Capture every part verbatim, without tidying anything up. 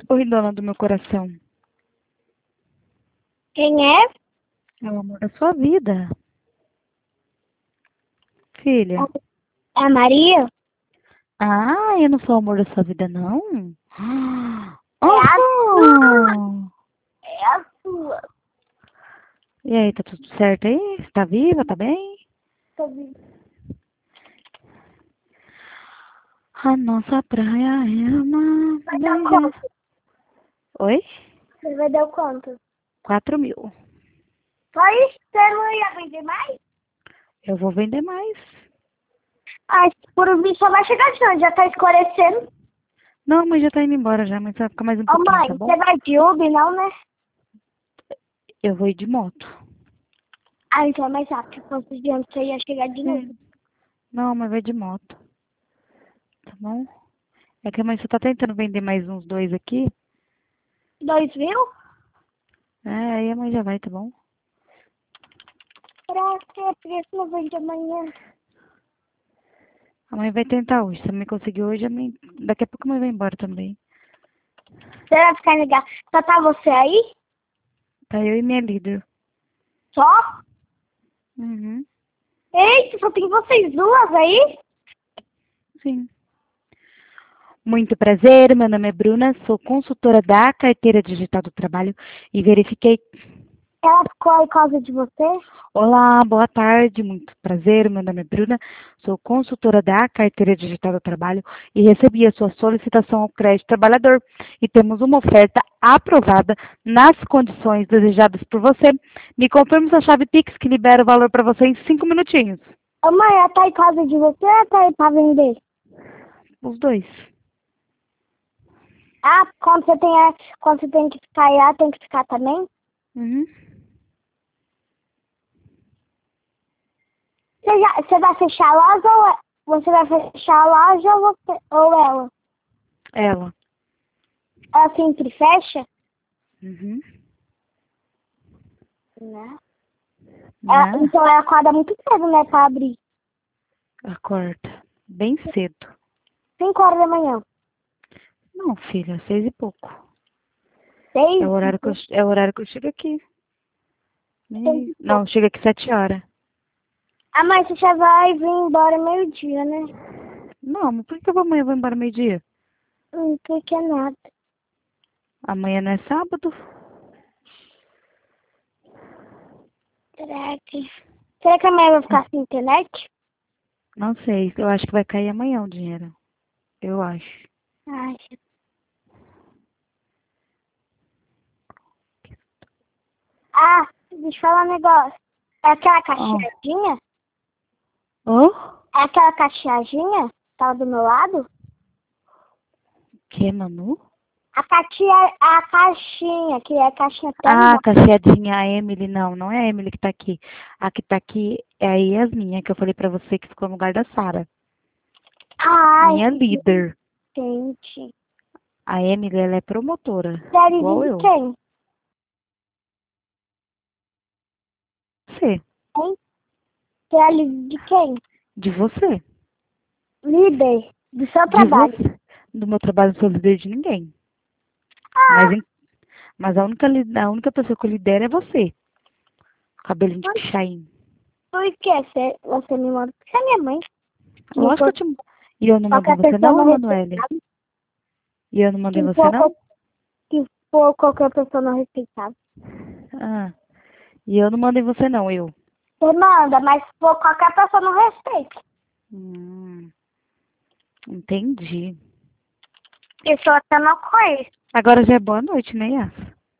Oi, dona do meu coração. Quem é? É o amor da sua vida. Filha. É a Maria? Ah, eu não sou o amor da sua vida, não? É a sua. Oh! É a sua. E aí, tá tudo certo aí? Você tá viva? Tá bem? Tô vendo. A nossa praia é uma Vai dar beleza. quanto? Oi? Você vai dar quanto? Quatro mil. Só isso? Você não ia vender mais? Eu vou vender mais. Ah, por mim só vai chegar de onde? Já tá escurecendo. Não, mas já tá indo embora já, mas vai ficar mais um Ô pouquinho, mãe, tá bom? você vai de Uber, não, né? Eu vou ir de moto. Ah, então é mais rápido. Quantos dias você ia chegar de É. novo? Não, mas vai de moto. Tá bom? É que a mãe só tá tentando vender mais uns dois aqui. Dois mil? É, aí a mãe já vai, tá bom? Pra quê? Porque você não vende amanhã. A mãe vai tentar hoje. Se a mãe conseguir hoje, a mãe... daqui a pouco a mãe vai embora também. Você vai ficar ligado. Só tá você aí? Tá eu e minha líder. Só? Uhum. Eita, só tem vocês duas aí? Sim. Muito prazer, meu nome é Bruna, sou consultora da Carteira Digital do Trabalho e verifiquei. Ela ficou aí por causa de você? Olá, boa tarde, muito prazer, meu nome é Bruna, sou consultora da Carteira Digital do Trabalho e recebi a sua solicitação ao crédito trabalhador e temos uma oferta aprovada nas condições desejadas por você. Me confirme sua chave Pix que libera o valor para você em cinco minutinhos. Ô mãe, ela tá em casa de você ou ela tá aí pra vender? Os dois. Ah, quando você tem, a- quando você tem que ficar aí, ela tem que ficar também? Uhum. Você, já, você vai fechar a loja ou é- você vai fechar a loja ou, você, ou ela? Ela. Ela sempre fecha? Uhum. Né? Ela, Né? então ela acorda muito cedo, né, pra abrir. Acorda. Bem cedo. Cinco horas da manhã. Não, filha, seis e pouco. É o Seis? horário que eu, é o horário que eu chego aqui. Seis E- e Não, pouco. chega aqui sete horas. Ah, mas você já vai vir embora meio-dia, né? Não, mas por que eu vou amanhã eu vou embora meio-dia? Hum, por que nada? Amanhã não é sábado? Será que... Será que amanhã vai ficar sem internet? Não sei, eu acho que vai cair amanhã o dinheiro. Eu acho. Ai. Ah, deixa eu falar um negócio. É aquela Ó. cacheadinha? Oh? É aquela cacheadinha? Tá do meu lado? Que, Manu? A caixinha, a caixinha, que é a caixinha Ah, tão... cacheadinha, a Emily, não, não é a Emily que tá aqui. A que tá aqui é a Yasmin, que eu falei pra você que ficou no lugar da Sara. Ai, Minha líder. gente. A Emily, ela é promotora, Série igual de eu. quem? Você, Hein? Série de quem? de você. Líder do seu De trabalho. você. Do meu trabalho, não sou líder de ninguém. Mas, Ah, em- mas a, única, li- a única pessoa que eu lidero é você. Cabelinho de por, pichain. por que você, você me manda? Você é minha mãe. Não Lógico for que eu te... E eu não mandei qualquer você pessoa não, não Emanuele? respeitável. E eu não mandei Se você for, não? qual- se for qualquer pessoa não respeitável. Ah, e eu não mandei você não, eu. Você manda, mas se for qualquer pessoa não respeita. Hum, entendi. Eu sou até não conheço. Agora já é boa noite, né, Yas?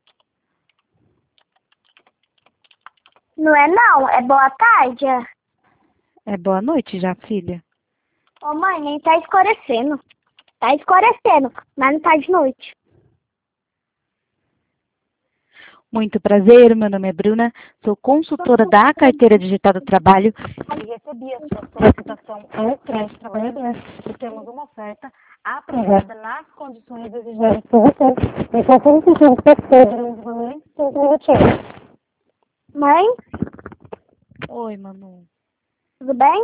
Não é não, é boa tarde. É. É boa noite já, filha? Ô mãe, nem tá escurecendo. Tá escurecendo, mas não tá de noite. Muito prazer, meu nome é Bruna, sou consultora da Carteira Digital do Trabalho e recebi a sua solicitação ao crédito trabalhador e temos uma oferta aprovada nas condições desejadas por você. E só solicitamos que você durante o valor em cinco minutinhos. Mãe, Oi, Manu. tudo bem?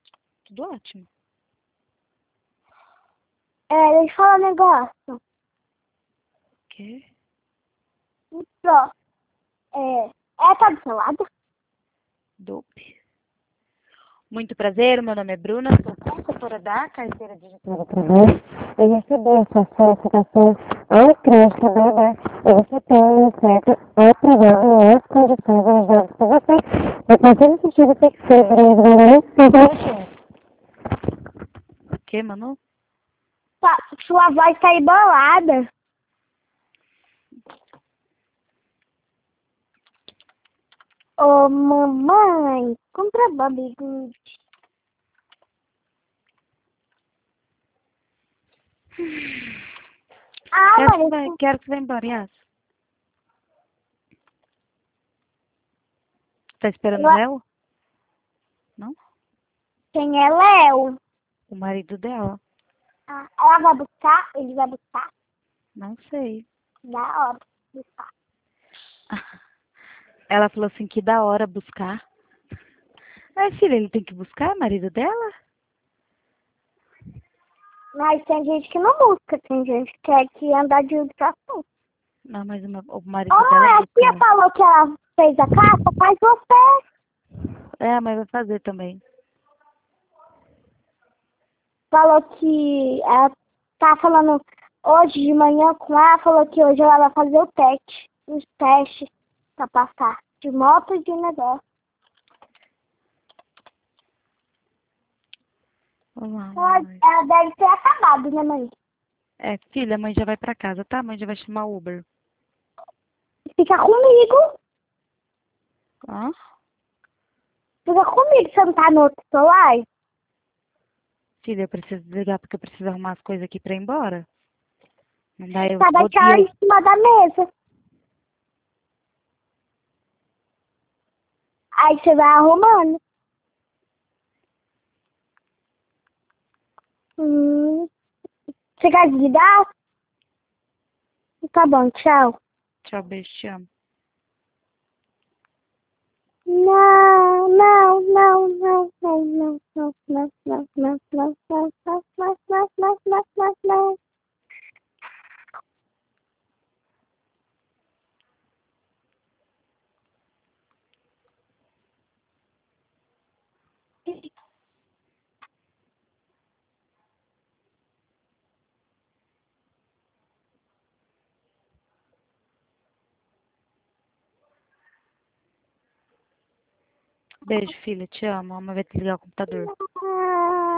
Tudo ótimo. É, deixa eu falar um negócio. quê? Pro. É, é, tá do seu lado? Dope. Muito prazer, meu nome é Bruna, sou consultora da carteira digital do trabalho. Eu recebi a sua solicitação ao crédito da U B E. E você tem um certo aprovado as condições ajudadas por você. Eu consigo sentir você que foi brasileiro. O que, Manu? Tá, sua voz tá embolada. Ô, mamãe, compra Bobbie Good. Ah, Quero que mãe, vai, quero que vá embora, Yas. Tá esperando o ela- Léo? Não? quem é Léo? O marido dela? Ah, ela vai buscar? Ele vai buscar? Não sei. Da hora. Buscar. Ela falou assim que da hora buscar. Mas, filha, ele tem que buscar, marido dela? Mas tem gente que não busca, tem gente que quer que andar de educação. Não, mas o, meu- o marido Oh, dela a busca tia ela. falou que ela fez a carta, faz você. É, a mãe vai fazer também. Falou que ela tá falando hoje de manhã com ela, falou que hoje ela vai fazer o teste, os testes pra passar de moto e de negócio. Olá, Ela, amor. ela deve ter acabado, né, mãe? É, filha, a mãe já vai pra casa, tá? A mãe já vai chamar o Uber. Fica comigo. Hã? Fica comigo, você não tá no outro celular? Filha, eu preciso desligar porque eu preciso arrumar as coisas aqui pra ir embora. Não dá, eu Tá vou deixando em cima da mesa. Aí você vai arrumando. Hum. Você quer desligar? Tá bom, tchau. Tchau, beijo, te amo. Não, não, não, não, não, não, não, não, não, não, não, não, não, não, não, não, não, não, não. Beijo, filha, te amo. A mãe vai desligar o computador. Ah.